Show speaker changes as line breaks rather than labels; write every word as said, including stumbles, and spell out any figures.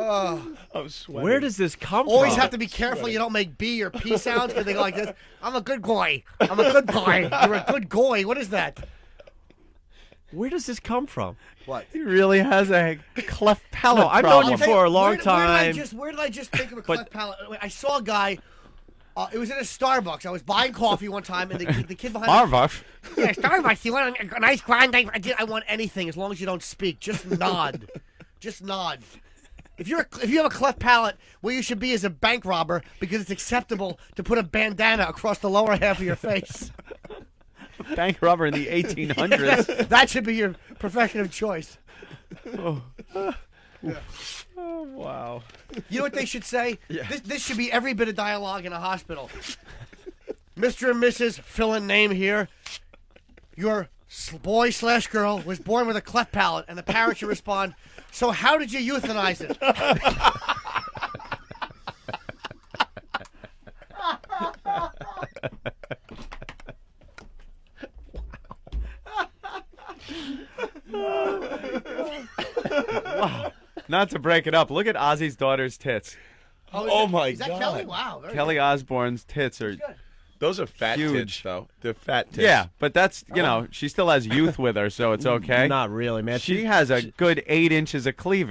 Oh.
I'm sweating.
Where does this come
Always
from?
have to be careful you don't make B or P sounds because they go like this. I'm a good boy. I'm a good boy. You're a good boy. What is that?
Where does this come from?
What?
He really has a cleft palate
No, I've known
problem.
you for a long
where, Where did, I
time.
just, where did I just think of a
But-
cleft palate? I saw a guy. Uh, it was in a Starbucks. I was buying coffee one time, and the, the kid behind
Starbucks.
me, yeah, Starbucks. You want a, a nice grande? I, I, did, I want anything as long as you don't speak. Just nod. Just nod. If you're a, if you have a cleft palate, where you should be is a bank robber because it's acceptable to put a bandana across the lower half of your face.
Bank robber in the eighteen hundreds.
That should be your profession of choice.
Oh, wow.
You know what they should say? This, this should be every bit of dialogue in a hospital. Mister and Missus fill in name here. Your s- boy slash girl was born with a cleft palate, and the parent should respond, so how did you euthanize it?
Wow. Not to break it up, look at Ozzy's daughter's tits.
Oh, is
Oh
that-
my
Is that
God.
Kelly? Wow. Very
Kelly
good.
Osbourne's tits are.
Good.
Those are fat
Huge.
tits, though. They're fat tits.
Yeah, but that's, you know, she still has youth with her, so it's okay.
Not really, man.
She
She-
has a good eight inches of cleavage.